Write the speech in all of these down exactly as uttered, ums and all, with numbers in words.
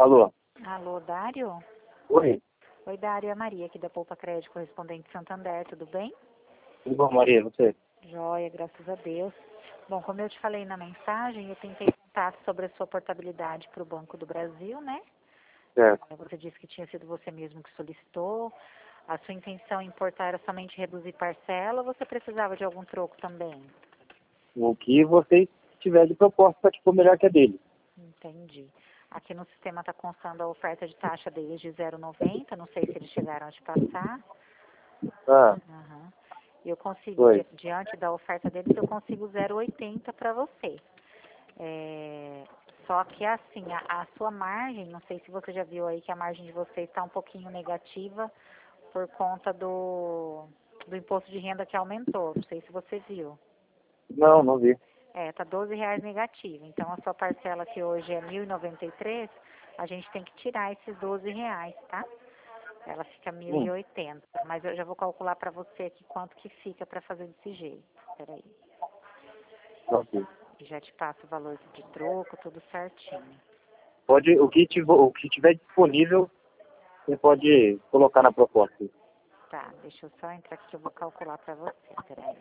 Alô? Alô, Dário? Oi, Oi, Dário, é a Maria aqui da Poupa Crédito, correspondente Santander, tudo bem? tudo bom, Maria? Você? Joia, graças a Deus. Bom, como eu te falei na mensagem, eu tentei contato sobre a sua portabilidade para o Banco do Brasil, né? Certo. Você disse que tinha sido você mesmo que solicitou. A sua intenção em importar era somente reduzir parcela ou você precisava de algum troco também? O que você tiver de proposta para te for melhor que a dele. Entendi. Aqui no sistema está constando a oferta de taxa deles de zero vírgula noventa, não sei se eles chegaram a te passar. Ah, Aham. Eu consigo, di- foi. diante da oferta deles, eu consigo zero vírgula oitenta para você. É, só que assim, a, a sua margem, não sei se você já viu aí que a margem de vocês está um pouquinho negativa por conta do, do imposto de renda que aumentou. Não sei se você viu. Não, não vi. É, tá doze reais negativo. Então a sua parcela que hoje é mil e noventa e três, a gente tem que tirar esses doze reais, tá? Ela fica mil e Hum, oitenta. Mas eu já vou calcular para você aqui quanto que fica para fazer desse jeito. Peraí. ok. E já te passo o valor de troco, tudo certinho. Pode, o que, tiver, o que tiver disponível, você pode colocar na proposta. Tá, deixa eu só entrar aqui que eu vou calcular para você. Peraí.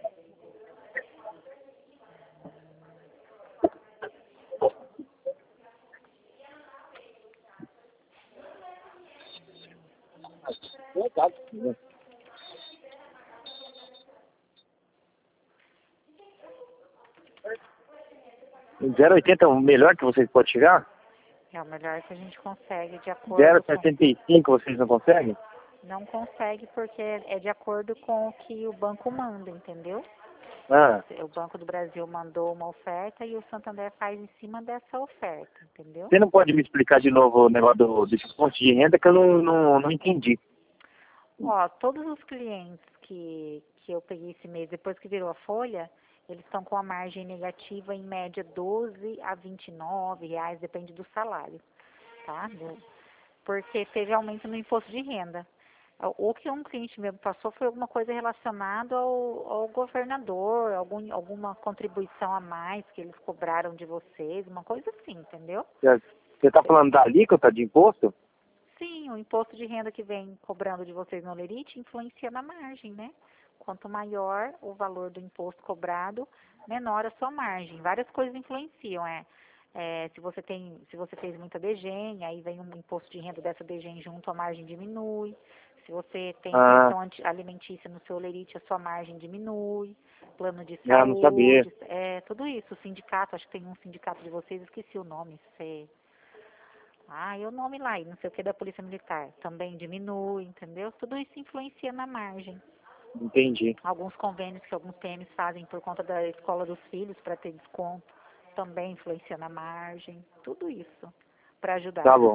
zero vírgula oitenta é o melhor que vocês podem chegar? É o melhor que a gente consegue de acordo zero vírgula com... setenta e cinco vocês não conseguem? Não consegue porque é de acordo com o que o banco manda, entendeu? Ah, O Banco do Brasil mandou uma oferta e o Santander faz em cima dessa oferta, entendeu? você não pode me explicar de novo o negócio do, desse ponto de renda que eu não, não, não entendi. Ó, todos os clientes que, que eu peguei esse mês, depois que virou a folha, eles estão com a margem negativa em média doze a vinte e nove reais, depende do salário, tá? Do- Porque teve aumento no imposto de renda. O que um cliente meu passou foi alguma coisa relacionada ao, ao governador, algum, alguma contribuição a mais que eles cobraram de vocês, uma coisa assim, entendeu? Você está falando da alíquota de imposto? Sim, o imposto de renda que vem cobrando de vocês no Lerite influencia na margem, né? Quanto maior o valor do imposto cobrado, menor a sua margem. Várias coisas influenciam, é, é, se você tem, se você fez muita degem, aí vem um imposto de renda dessa degem junto, a margem diminui. Se você tem Ah, pensão anti- alimentícia no seu Lerite, a sua margem diminui. Plano de ah, não sabia. saúde, é, tudo isso. O sindicato, acho que tem um sindicato de vocês, esqueci o nome, se ah, e o nome lá, e não sei o que da Polícia Militar, também diminui, entendeu? Tudo isso influencia na margem. Entendi. Alguns convênios que alguns P Ms fazem por conta da escola dos filhos para ter desconto, também influencia na margem. Tudo isso para ajudar. Tá bom.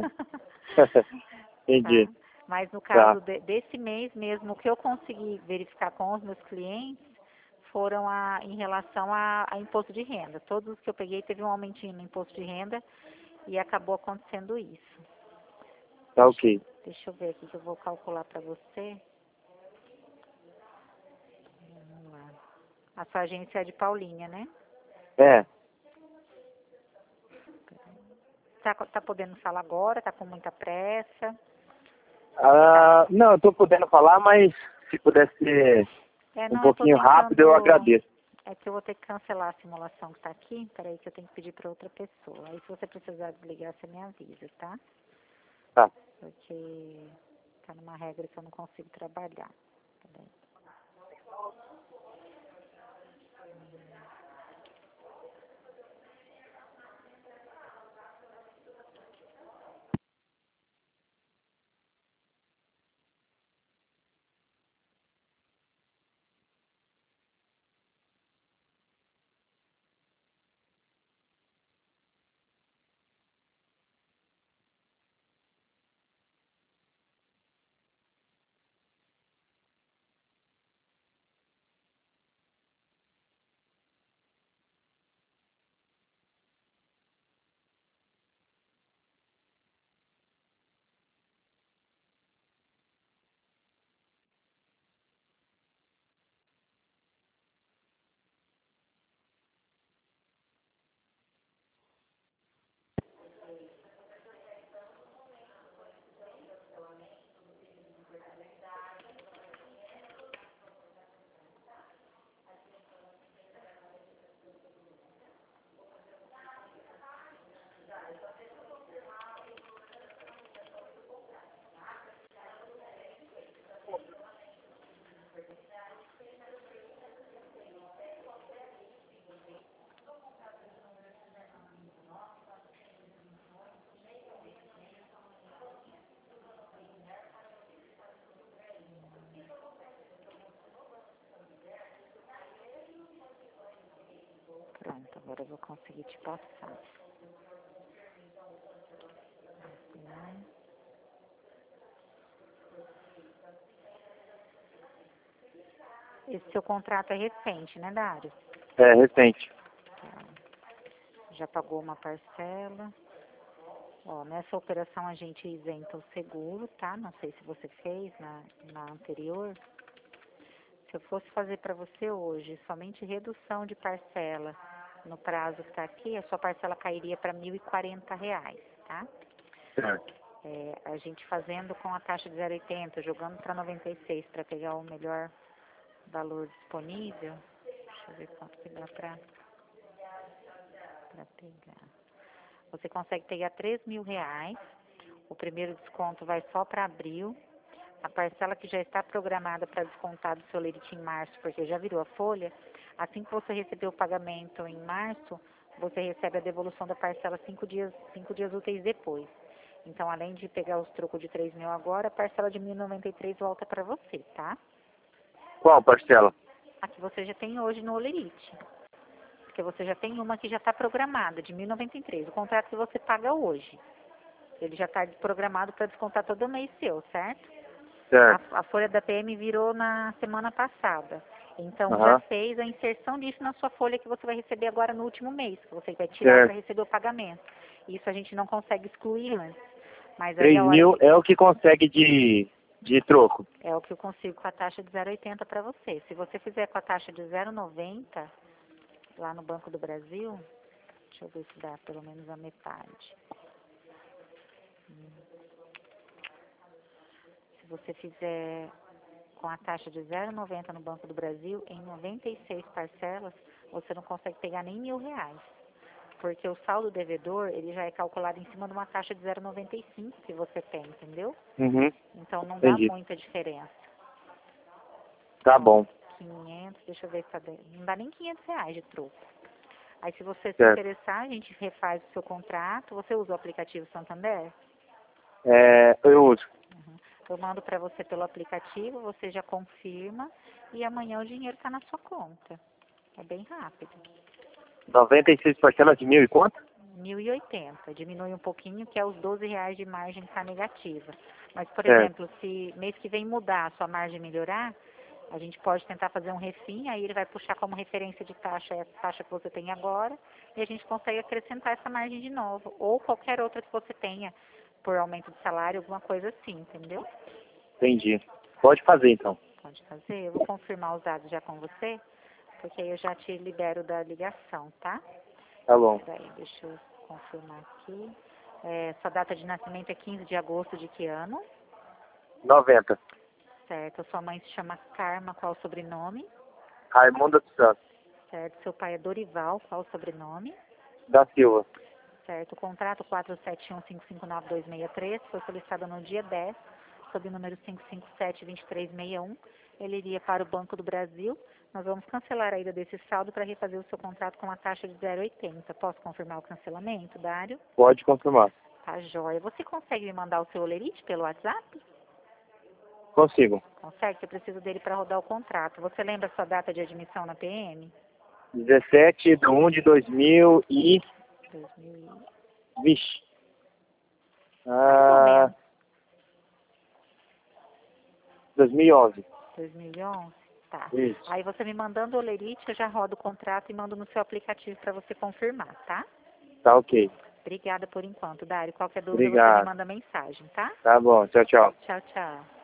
Tá? Entendi. Mas no Tá. caso de- desse mês mesmo, o que eu consegui verificar com os meus clientes foram a, em relação a, a imposto de renda. Todos os que eu peguei teve um aumentinho no imposto de renda e acabou acontecendo isso. Tá Deixa, ok. deixa eu ver aqui que eu vou calcular para você. Vamos lá. A sua agência é de Paulínia, né? É. Tá, tá podendo falar agora? Tá com muita pressa? Como que tá? Ah, não, eu tô podendo falar, mas se pudesse ser É, um não, eu tô pouquinho rápido, eu tentando... agradeço. É que eu vou ter que cancelar a simulação que tá aqui. Peraí que eu tenho que pedir para outra pessoa. Aí se você precisar desligar, você me avisa, tá? Tá. Porque tá numa regra que eu não consigo trabalhar. Peraí. Agora eu vou conseguir te passar. Esse seu contrato é recente, né, Dário? É, recente. Tá. Já pagou uma parcela. Ó, nessa operação a gente isenta o seguro, tá? Não sei se você fez na, na anterior. Se eu fosse fazer para você hoje somente redução de parcela no prazo que está aqui, a sua parcela cairia para mil e quarenta reais, tá? Certo. É, a gente fazendo com a taxa de zero vírgula oitenta, jogando para noventa e seis para pegar o melhor valor disponível. Deixa eu ver quanto que dá para pegar. Você consegue pegar três mil reais. O primeiro desconto vai só para abril. A parcela que já está programada para descontar do seu lerite em março, porque já virou a folha, assim que você receber o pagamento em março, você recebe a devolução da parcela cinco dias, cinco dias úteis depois. Então, além de pegar os trocos de três mil agora, a parcela de mil e noventa e três volta para você, tá? Qual parcela? A que você já tem hoje no Olerite. Porque você já tem uma que já está programada, de mil e noventa e três. O contrato que você paga hoje. Ele já está programado para descontar todo mês seu, certo? Certo. A, a folha da P M virou na semana passada. Então, Uhum. já fez a inserção disso na sua folha que você vai receber agora no último mês, que você vai tirar para receber o pagamento. Isso a gente não consegue excluir antes. Mas aí três a hora mil que... é o que consegue de, de troco. É o que eu consigo com a taxa de zero vírgula oitenta para você. Se você fizer com a taxa de zero vírgula noventa, lá no Banco do Brasil, deixa eu ver se dá pelo menos a metade. Hum. Se você fizer com a taxa de zero vírgula noventa no Banco do Brasil, em noventa e seis parcelas, você não consegue pegar nem mil reais. Porque o saldo devedor, ele já é calculado em cima de uma taxa de zero vírgula noventa e cinco que você tem, entendeu? Uhum. Então não dá Entendi. muita diferença. Tá Ó, bom. quinhentos, deixa eu ver se tá dentro. Não dá nem quinhentos reais de troco. Aí se você se Certo. interessar, a gente refaz o seu contrato. Você usa o aplicativo Santander? É, eu uso. Uhum. Eu mando para você pelo aplicativo, você já confirma e amanhã o dinheiro está na sua conta. É bem rápido. noventa e seis parcelas de mil e quanto? mil e oitenta. Diminui um pouquinho, que é os doze reais de margem que está negativa. Mas, por Certo. exemplo, se mês que vem mudar, a sua margem melhorar, a gente pode tentar fazer um refim, aí ele vai puxar como referência de taxa essa taxa que você tem agora, e a gente consegue acrescentar essa margem de novo, ou qualquer outra que você tenha, por aumento de salário, alguma coisa assim, entendeu? Entendi. Pode fazer então. Pode fazer. Eu vou confirmar os dados já com você, porque aí eu já te libero da ligação, tá? Tá bom. Peraí, deixa eu confirmar aqui. É, sua data de nascimento é quinze de agosto de que ano? noventa. Certo. Sua mãe se chama Karma, qual o sobrenome? Raimunda dos Santos. Certo. Seu pai é Dorival, qual o sobrenome? Da Silva. Certo. O contrato quatro sete um cinco cinco nove dois seis três foi solicitado no dia dez, sob o número cinco cinco sete dois três seis um. Ele iria para o Banco do Brasil. Nós vamos cancelar a ida desse saldo para refazer o seu contrato com uma taxa de zero vírgula oitenta. Posso confirmar o cancelamento, Dário? Pode confirmar. Tá, joia. Você consegue me mandar o seu olerite pelo WhatsApp? Consigo. Consegue? Eu preciso dele para rodar o contrato. Você lembra a sua data de admissão na P M? dezessete de um de dois mil e... dois mil. Vixe. Mais ou Ah, menos. dois mil e onze. dois mil e onze? Tá. Isso. Aí você me mandando o olerite, eu já rodo o contrato e mando no seu aplicativo para você confirmar, tá? Tá ok. Obrigada por enquanto, Dário. Qualquer dúvida você me Obrigado. manda mensagem, tá? Tá bom. Tchau, tchau. Tchau, tchau.